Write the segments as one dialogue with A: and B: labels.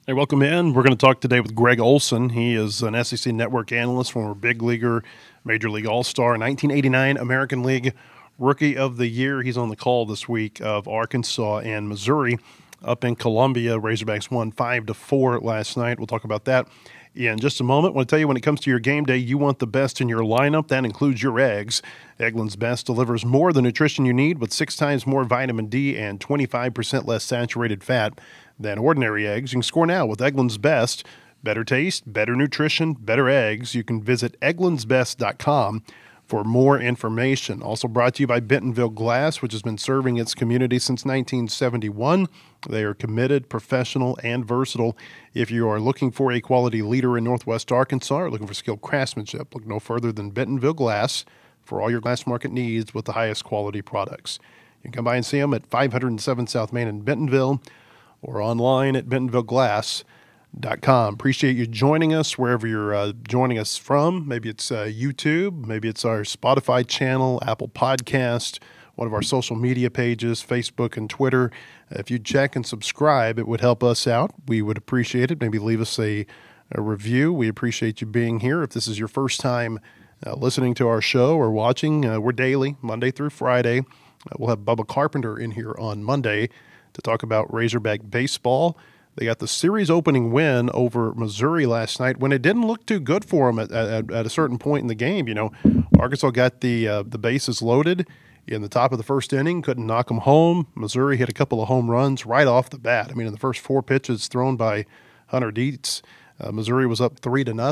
A: Hey, welcome in. We're going to talk today with Greg Olson. He is an SEC network analyst, former big leaguer, Major League All-Star, 1989 American League Rookie of the Year. He's on the call this week of Arkansas and Missouri up in Columbia. Razorbacks won 5-4 last night. We'll talk about that in just a moment. I want to tell you, when it comes to your game day, you want the best in your lineup. That includes your eggs. Eggland's Best delivers more of the nutrition you need with 6 times more vitamin D and 25% less saturated fat than ordinary eggs. You can score now with Eggland's Best. Better taste, better nutrition, better eggs. You can visit egglandsbest.com for more information. Also brought to you by Bentonville Glass, which has been serving its community since 1971. They are committed, professional, and versatile. If you are looking for a quality leader in Northwest Arkansas or looking for skilled craftsmanship, look no further than Bentonville Glass for all your glass market needs with the highest quality products. You can come by and see them at 507 South Main in Bentonville, or online at bentonvilleglass.com. Appreciate you joining us wherever you're joining us from. Maybe it's YouTube, maybe it's our Spotify channel, Apple Podcast, one of our social media pages, Facebook and Twitter. If you check and subscribe, it would help us out. We would appreciate it. Maybe leave us a review. We appreciate you being here. If this is your first time listening to our show or watching, we're daily, Monday through Friday. We'll have Bubba Carpenter in here on Monday to talk about Razorback baseball. They got the series opening win over Missouri last night when it didn't look too good for them at a certain point in the game. You know, Arkansas got the bases loaded in the top of the first inning, couldn't knock them home. Missouri hit a couple of home runs right off the bat. I mean, in the first 4 pitches thrown by Hunter Dietz, Missouri was up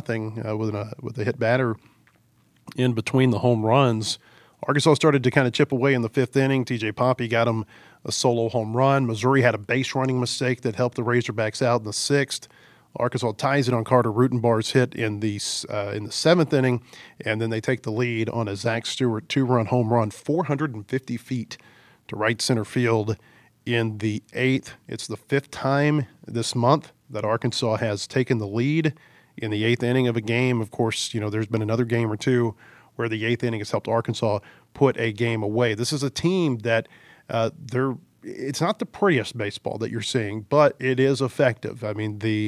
A: 3-0 with a hit batter in between the home runs. Arkansas started to kind of chip away in the 5th inning. TJ Poppy got him a solo home run. Missouri had a base running mistake that helped the Razorbacks out in the 6th. Arkansas ties it on Carter Rutenbar's hit in the 7th inning, and then they take the lead on a Zach Stewart 2-run home run, 450 feet to right center field in the 8th. It's the 5th time this month that Arkansas has taken the lead in the 8th inning of a game. Of course, you know, there's been another game or two where the 8th inning has helped Arkansas put a game away. This is a team that it's not the prettiest baseball that you're seeing, but it is effective. I mean, the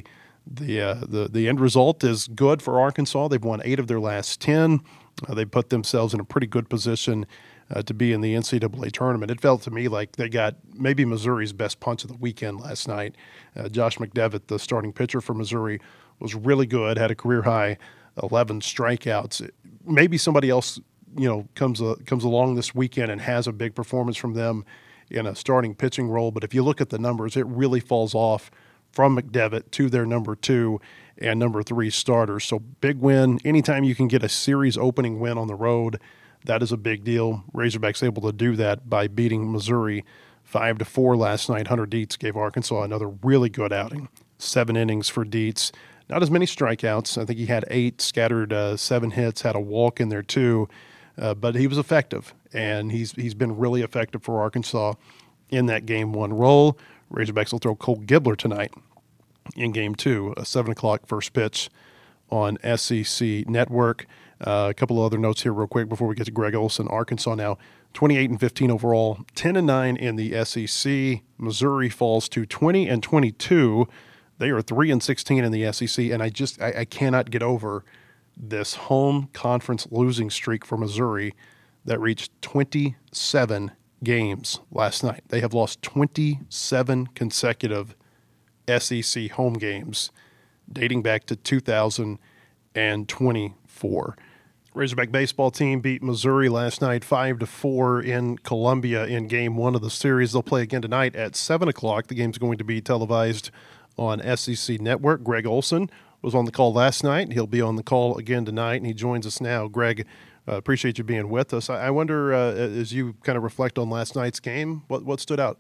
A: end result is good for Arkansas. They've won 8 of their last 10. They put themselves in a pretty good position to be in the NCAA tournament. It felt to me like they got maybe Missouri's best punch of the weekend last night. Josh McDevitt, the starting pitcher for Missouri, was really good, had a career-high 11 strikeouts. Maybe somebody else, you know, comes along this weekend and has a big performance from them in a starting pitching role. But if you look at the numbers, it really falls off from McDevitt to their number 2 and number 3 starters. So big win. Anytime you can get a series opening win on the road, that is a big deal. Razorbacks able to do that by beating Missouri 5-4 last night. Hunter Dietz gave Arkansas another really good outing. 7 innings for Dietz. Not as many strikeouts. I think he had 8, scattered 7 hits, had a walk in there too. But he was effective, and he's been really effective for Arkansas in that Game 1 role. Razorbacks will throw Cole Gibler tonight in Game 2, a 7 o'clock first pitch on SEC Network. A couple of other notes here real quick before we get to Greg Olson. Arkansas now 28-15 overall, 10-9 in the SEC. Missouri falls to 20-22. They are 3-16 in the SEC, and I cannot get over this home conference losing streak for Missouri that reached 27 games last night. They have lost 27 consecutive SEC home games dating back to 2024. Razorback baseball team beat Missouri last night 5-4 in Columbia in Game 1 of the series. They'll play again tonight at 7 o'clock. The game's going to be televised on SEC Network. Greg Olson was on the call last night. He'll be on the call again tonight, and he joins us now. Greg, appreciate you being with us. I wonder, as you kind of reflect on last night's game, what stood out?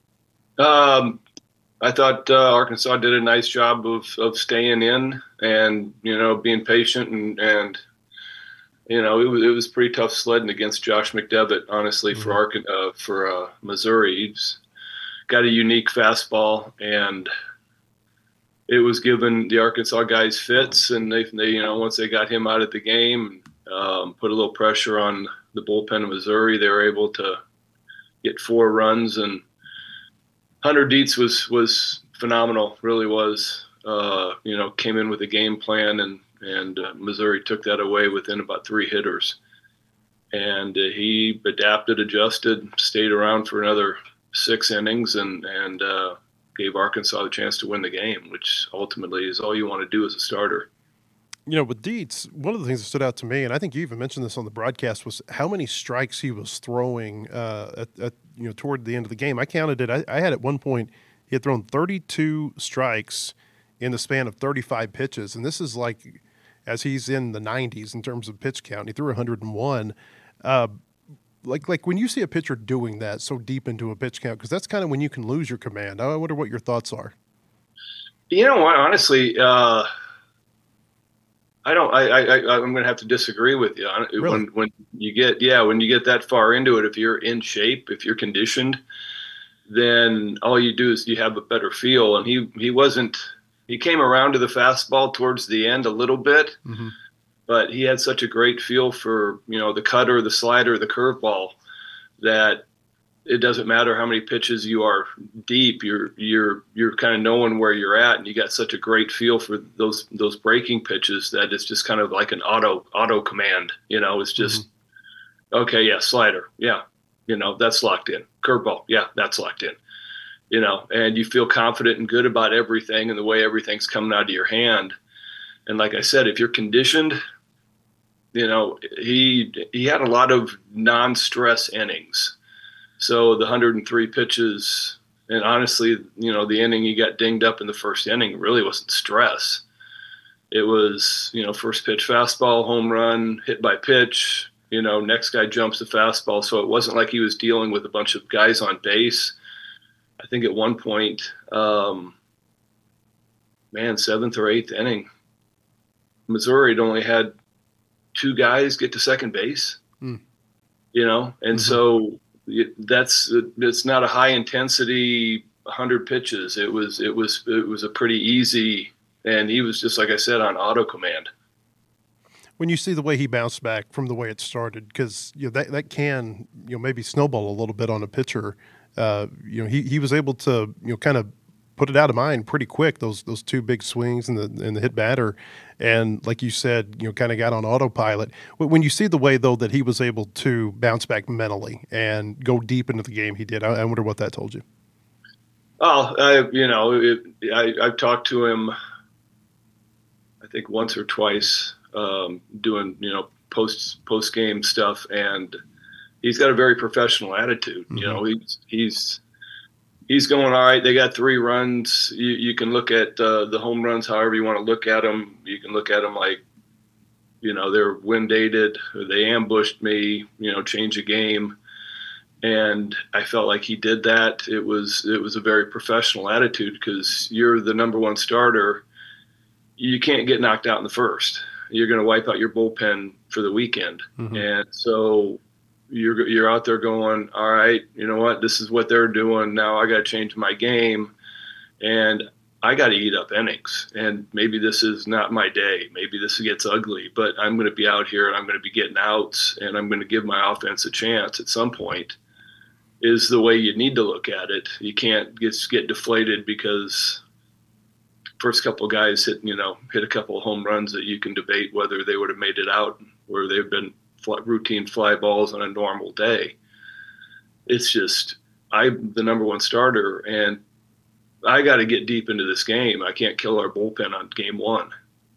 B: I thought Arkansas did a nice job of staying in and, you know, being patient and you know, it was pretty tough sledding against Josh McDevitt, honestly, for Missouri. He's got a unique fastball, and it was giving the Arkansas guys fits, and they you know, once they got him out of the game, put a little pressure on the bullpen of Missouri, they were able to get 4 runs, and Hunter Dietz was phenomenal, really was. came in with a game plan, and Missouri took that away within about 3 hitters. And he adapted, adjusted, stayed around for another 6 innings, and gave Arkansas the chance to win the game, which ultimately is all you want to do as a starter.
A: With Dietz, one of the things that stood out to me, and I think you even mentioned this on the broadcast, was how many strikes he was throwing toward the end of the game. I counted it. I had at one point he had thrown 32 strikes in the span of 35 pitches, and this is like as he's in the 90s in terms of pitch count. He threw 101. Like when you see a pitcher doing that so deep into a pitch count, because that's kind of when you can lose your command. I wonder what your thoughts are.
B: You know what? Honestly, I'm going to have to disagree with you.
A: Really?
B: When you get that far into it, if you're in shape, if you're conditioned, then all you do is you have a better feel. And he came around to the fastball towards the end a little bit,
A: Mm-hmm.
B: but he had such a great feel for, the cutter, the slider, the curveball, that it doesn't matter how many pitches you are deep, you're kind of knowing where you're at, and you got such a great feel for those breaking pitches that it's just kind of like an auto command. It's just okay, yeah, slider, yeah, that's locked in. Curveball, yeah, that's locked in. And you feel confident and good about everything and the way everything's coming out of your hand. And like I said, if you're conditioned, he had a lot of non-stress innings. So the 103 pitches, and honestly, the inning he got dinged up in the first inning really wasn't stress. It was, first pitch fastball, home run, hit by pitch, next guy jumps the fastball. So it wasn't like he was dealing with a bunch of guys on base. I think at one point, 7th or 8th inning, Missouri had only had 2 guys get to second base, and so it's not a high intensity 100 pitches. It was a pretty easy, and he was just, like I said, on auto command.
A: When you see the way he bounced back from the way it started, because that can maybe snowball a little bit on a pitcher. He was able to kind of put it out of mind pretty quick. Those 2 big swings and the hit batter, and like you said, kind of got on autopilot. When you see the way though that he was able to bounce back mentally and go deep into the game, he did. I wonder what that told you.
B: Oh, I've talked to him, I think once or twice, doing post game stuff, and he's got a very professional attitude. He's going all right. They got 3 runs. You can look at the home runs however you want to look at them. You can look at them like, they're wind dated. They ambushed me. Change the game. And I felt like he did that. It was a very professional attitude, because you're the number 1 starter. You can't get knocked out in the first. You're going to wipe out your bullpen for the weekend. Mm-hmm. And so you're out there going, all right, you know what? This is what they're doing. Now I got to change my game, and I got to eat up innings. And maybe this is not my day. Maybe this gets ugly, but I'm going to be out here and I'm going to be getting outs, and I'm going to give my offense a chance at some point, is the way you need to look at it. You can't just get deflated because first couple of guys hit a couple of home runs that you can debate whether they would have made it out, or they've been routine fly balls on a normal day. It's just, I'm the number 1 starter, and I got to get deep into this game. I can't kill our bullpen on game 1.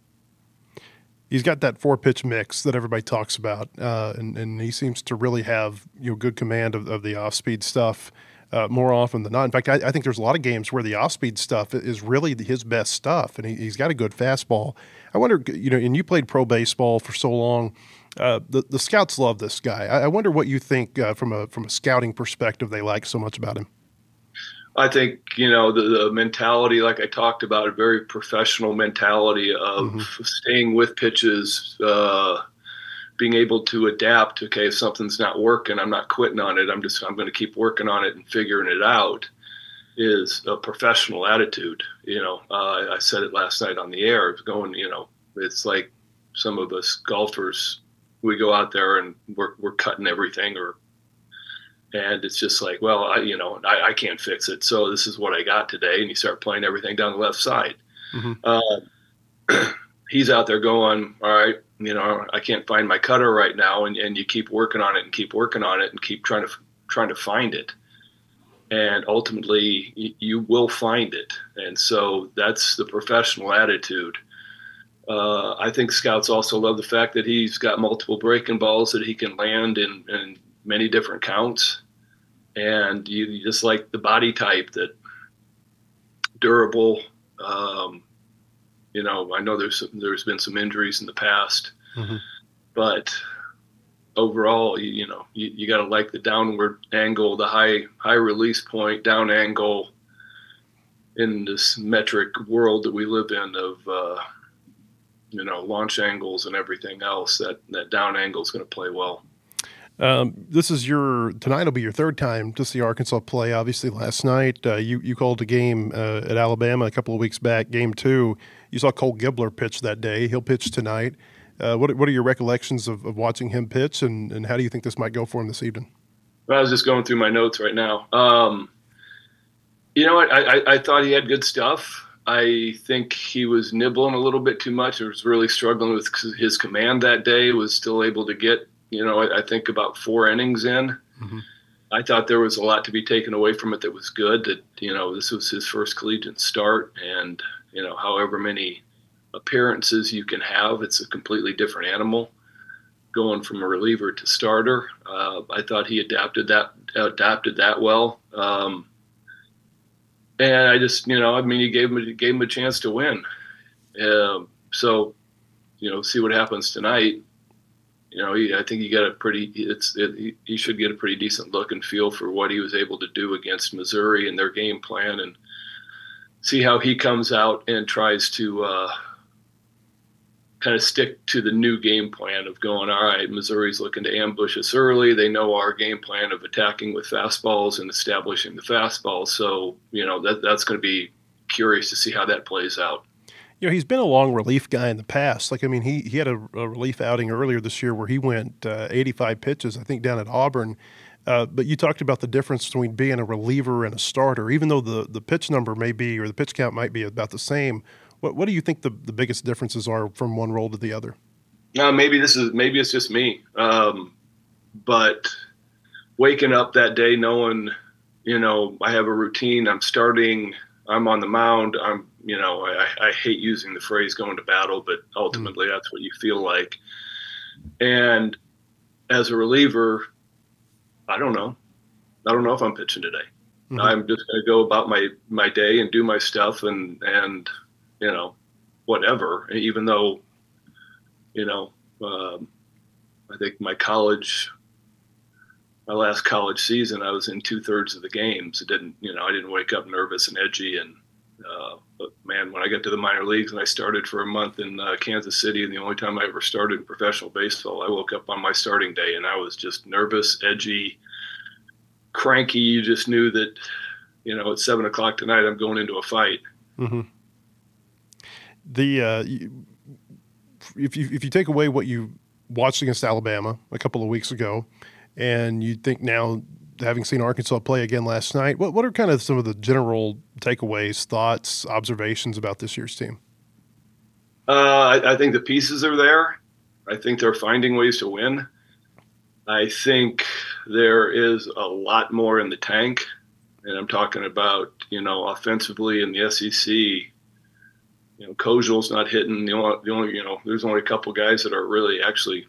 A: He's got that 4-pitch mix that everybody talks about, and he seems to really have good command of the off-speed stuff more often than not. In fact, I think there's a lot of games where the off-speed stuff is really his best stuff, and he's got a good fastball. I wonder, and you played pro baseball for so long. The scouts love this guy. I wonder what you think from a scouting perspective they like so much about him.
B: I think, the mentality, like I talked about, a very professional mentality of staying with pitches, being able to adapt. Okay, if something's not working, I'm not quitting on it. I'm going to keep working on it and figuring it out, is a professional attitude. I said it last night on the air. It's going, it's like some of us golfers, we go out there and we're cutting everything, and it's just like, well, I can't fix it. So this is what I got today. And you start playing everything down the left side.
A: Hmm.
B: Uh, he's out there going, all right, I can't find my cutter right now, and you keep working on it and keep working on it and keep trying to find it, and ultimately you will find it. And so that's the professional attitude. I think scouts also love the fact that he's got multiple breaking balls that he can land in many different counts, and you just like the body type that durable. Um, I know there's been some injuries in the past,
A: Hmm.
B: but overall, you got to like the downward angle, the high release point, down angle in this metric world that we live in of launch angles and everything else. That down angle is going to play well.
A: This is tonight will be your third time to see Arkansas play. Obviously, last night you called a game at Alabama a couple of weeks back, game 2. You saw Cole Gibler pitch that day. He'll pitch tonight. What are your recollections of watching him pitch, and how do you think this might go for him this evening?
B: I was just going through my notes right now. You know what? I thought he had good stuff. I think he was nibbling a little bit too much. He was really struggling with his command that day. Was still able to get, I think about 4 innings in.
A: Mm-hmm.
B: I thought there was a lot to be taken away from it that was good. That this was his first collegiate start, and however many appearances you can have, it's a completely different animal. Going from a reliever to starter, I thought he adapted that well. And I just, he gave him a chance to win. So, see what happens tonight. I think he should get a pretty decent look and feel for what he was able to do against Missouri and their game plan, and see how he comes out and tries to kind of stick to the new game plan of going, all right, Missouri's looking to ambush us early. They know our game plan of attacking with fastballs and establishing the fastball. So, that's going to be curious to see how that plays out.
A: He's been a long relief guy in the past. Like, I mean, he had a relief outing earlier this year where he went 85 pitches, I think, down at Auburn. But you talked about the difference between being a reliever and a starter. Even though the pitch number may be, or the pitch count might be about the same, what do you think the biggest differences are from one role to the other?
B: Maybe it's just me. But waking up that day knowing, I have a routine, I'm starting, I'm on the mound, I hate using the phrase going to battle, but ultimately that's what you feel like. And as a reliever, I don't know if I'm pitching today. Mm-hmm. I'm just going to go about my day and do my stuff and whatever, even though, I think my last college season, I was in 2/3 of the games. I didn't wake up nervous and edgy. And, but man, when I got to the minor leagues and I started for a month in Kansas City, and the only time I ever started in professional baseball, I woke up on my starting day and I was just nervous, edgy, cranky. You just knew that, at 7:00 tonight, I'm going into a fight.
A: Mm-hmm. If you take away what you watched against Alabama a couple of weeks ago, and you think now, having seen Arkansas play again last night, what are kind of some of the general takeaways, thoughts, observations about this year's team?
B: I think the pieces are there. I think they're finding ways to win. I think there is a lot more in the tank, and I'm talking about, offensively in the SEC. Kojal's not hitting. The only there's only a couple guys that are really actually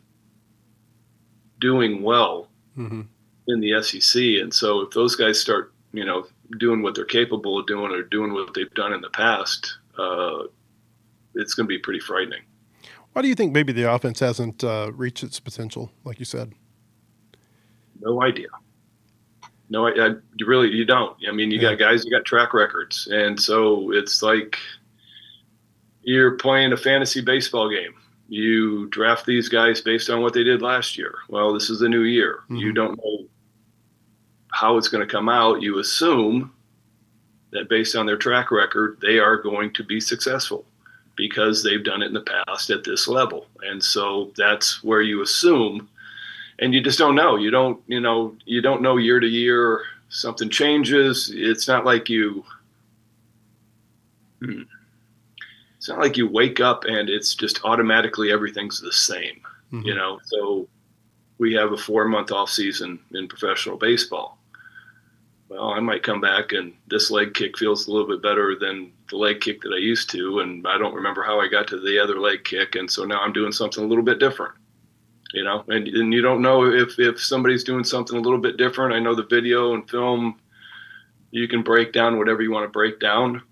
B: doing well in the SEC. And so if those guys start, doing what they're capable of doing or doing what they've done in the past, it's going to be pretty frightening.
A: Why do you think maybe the offense hasn't reached its potential, like you said?
B: No idea. No, you don't. I mean, you got guys, you got track records. And so it's like you're playing a fantasy baseball game. You draft these guys based on what they did last year. Well, this is a new year. Mm-hmm. You don't know how it's going to come out. You assume that based on their track record, they are going to be successful because they've done it in the past at this level. And so that's where you assume, and you just don't know. You don't know year to year. Something changes. It's not like it's not like you wake up and it's just automatically everything's the same, you know? So we have a 4-month off season in professional baseball. Well, I might come back and this leg kick feels a little bit better than the leg kick that I used to. And I don't remember how I got to the other leg kick. And so now I'm doing something a little bit different, you know, and you don't know if somebody's doing something a little bit different. I know the video and film, you can break down whatever you want to break down.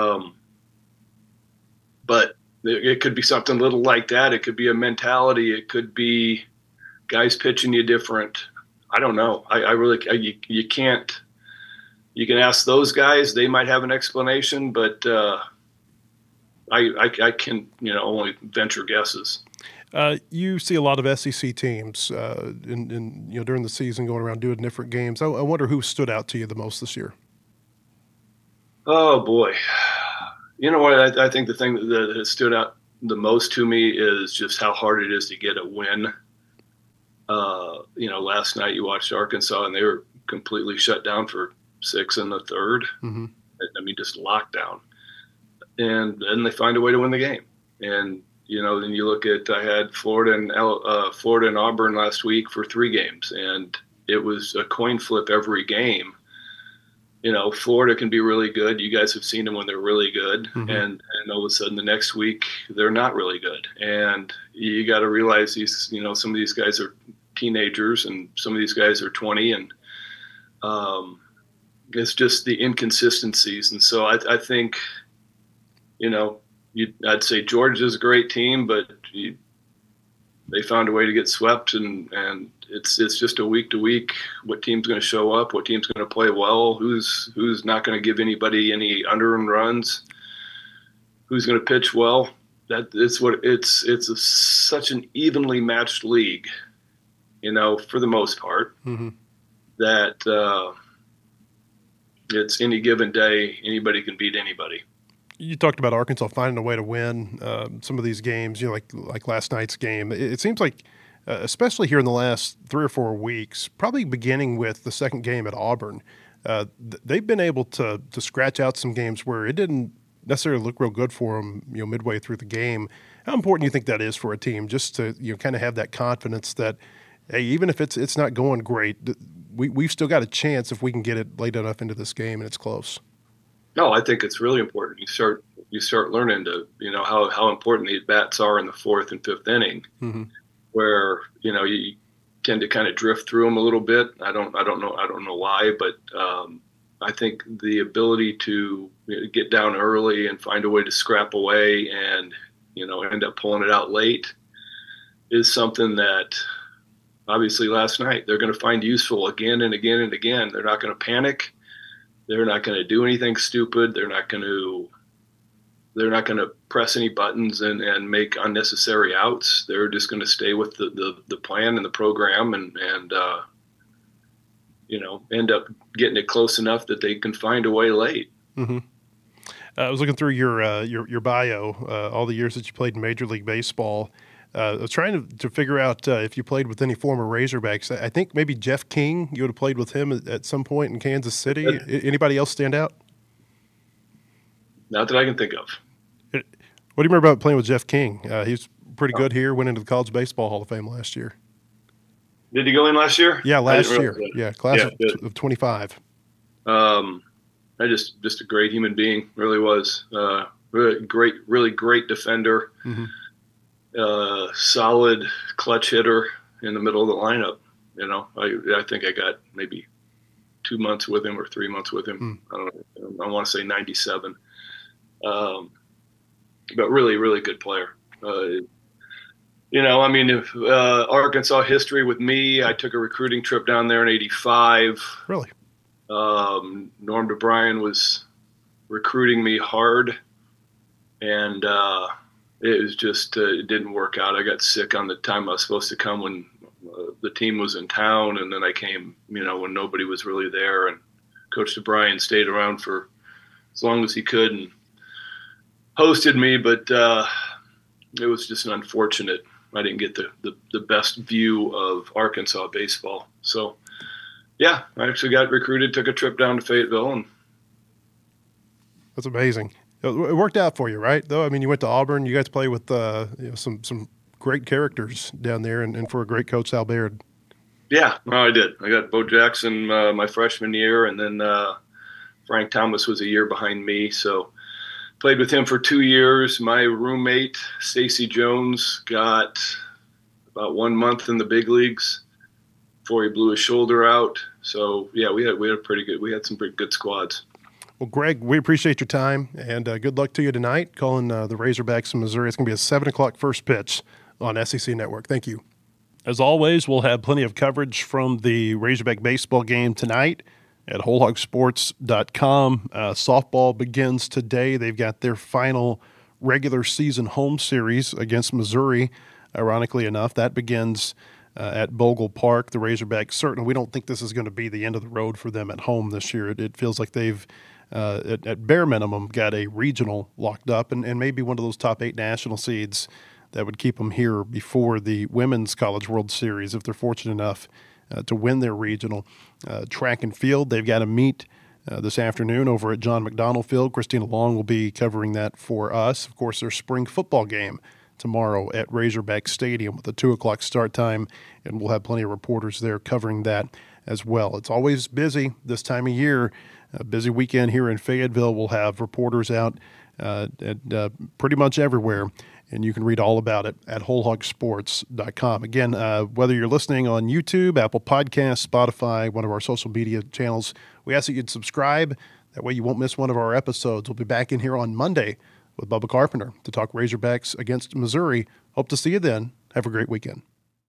B: But it could be something little like that. It could be a mentality. It could be guys pitching you different. I don't know. I really, you can't, you can ask those guys, they might have an explanation, but I can, you know, only venture guesses.
A: You see a lot of SEC teams in you know, during the season going around doing different games. I wonder who stood out to you the most this year.
B: Oh boy. You know what? I think the thing that has stood out the most to me is just how hard it is to get a win. You know, last night you watched Arkansas and they were completely shut down for 6 in the third.
A: Mm-hmm.
B: I mean, just lockdown. And then they find a way to win the game. And, you know, then you look at, I had Florida and Auburn last week for 3 games, and it was a coin flip every game. You know, Florida can be really good. You guys have seen them when they're really good.
A: Mm-hmm.
B: And all of a sudden the next week they're not really good. And you got to realize these, you know, some of these guys are teenagers and some of these guys are 20, and it's just the inconsistencies. And so I think, you know, I'd say Georgia's a great team, but they found a way to get swept, and it's just a week to week. What team's going to show up? What team's going to play well? Who's not going to give anybody any unearned runs? Who's going to pitch well? It's such an evenly matched league, you know, for the most part,
A: mm-hmm.
B: that it's any given day anybody can beat anybody.
A: You talked about Arkansas finding a way to win some of these games, you know, like last night's game. It seems like, especially here in the last 3 or 4 weeks, probably beginning with the second game at Auburn, they've been able to scratch out some games where it didn't necessarily look real good for them, you know, midway through the game. How important do you think that is for a team, just to, you know, kind of have that confidence that, hey, even if it's not going great, we've still got a chance if we can get it late enough into this game and it's close?
B: No, I think it's really important. You start learning to, you know, how important the bats are in the 4th and 5th inning,
A: mm-hmm.
B: where, you know, you tend to kind of drift through them a little bit. I don't know why, but I think the ability to, you know, get down early and find a way to scrap away and, you know, end up pulling it out late is something that obviously last night they're going to find useful again and again and again. They're not going to panic. They're not going to do anything stupid. They're not going to press any buttons and make unnecessary outs. They're just going to stay with the plan and the program and you know, end up getting it close enough that they can find a way late.
A: Mm-hmm. I was looking through your bio, all the years that you played in Major League Baseball. I was trying to figure out if you played with any former Razorbacks. I think maybe Jeff King, you would have played with him at some point in Kansas City. Anybody else stand out?
B: Not that I can think of.
A: What do you remember about playing with Jeff King? He was pretty good here, went into the College Baseball Hall of Fame last year.
B: Did he go in last year?
A: Yeah, last year. Yeah, class of 25.
B: Just a great human being, really was. Really great defender.
A: Mm-hmm.
B: Solid clutch hitter in the middle of the lineup. You know, I think I got maybe 2 months with him or 3 months with him. I don't know. I want to say 97. But really, really good player. You know, I mean, if Arkansas history with me, I took a recruiting trip down there in '85.
A: Really?
B: Norm DeBryan was recruiting me hard, and it was just it didn't work out. I got sick on the time I was supposed to come when the team was in town, and then I came, you know, when nobody was really there. And Coach DeBryan stayed around for as long as he could and hosted me, but it was just an unfortunate. I didn't get the best view of Arkansas baseball. So, yeah, I actually got recruited, took a trip down to Fayetteville. And
A: that's amazing. It worked out for you, right? Though, I mean, you went to Auburn. You guys play with some great characters down there, and for a great coach, Al Baird.
B: Yeah, no, I did. I got Bo Jackson my freshman year, and then Frank Thomas was a year behind me. So played with him for 2 years. My roommate, Stacy Jones, got about 1 month in the big leagues before he blew his shoulder out. So yeah, we had some pretty good squads.
A: Well, Greg, we appreciate your time, and good luck to you tonight calling the Razorbacks in Missouri. It's going to be a 7 o'clock first pitch on SEC Network. Thank you. As always, we'll have plenty of coverage from the Razorback baseball game tonight at WholeHogSports.com. Softball begins today. They've got their final regular season home series against Missouri. Ironically enough, that begins at Bogle Park. The Razorbacks, certainly, we don't think this is going to be the end of the road for them at home this year. It feels like they've, at bare minimum, got a regional locked up and maybe one of those top 8 national seeds that would keep them here before the Women's College World Series if they're fortunate enough to win their regional. Track and field, they've got to meet this afternoon over at John McDonnell Field. Christina Long will be covering that for us. Of course, their spring football game tomorrow at Razorback Stadium with a 2 o'clock start time, and we'll have plenty of reporters there covering that as well. It's always busy this time of year. A busy weekend here in Fayetteville. We'll have reporters out at pretty much everywhere, and you can read all about it at WholeHogSports.com. Again, whether you're listening on YouTube, Apple Podcasts, Spotify, one of our social media channels, we ask that you'd subscribe. That way you won't miss one of our episodes. We'll be back in here on Monday with Bubba Carpenter to talk Razorbacks against Missouri. Hope to see you then. Have a great weekend.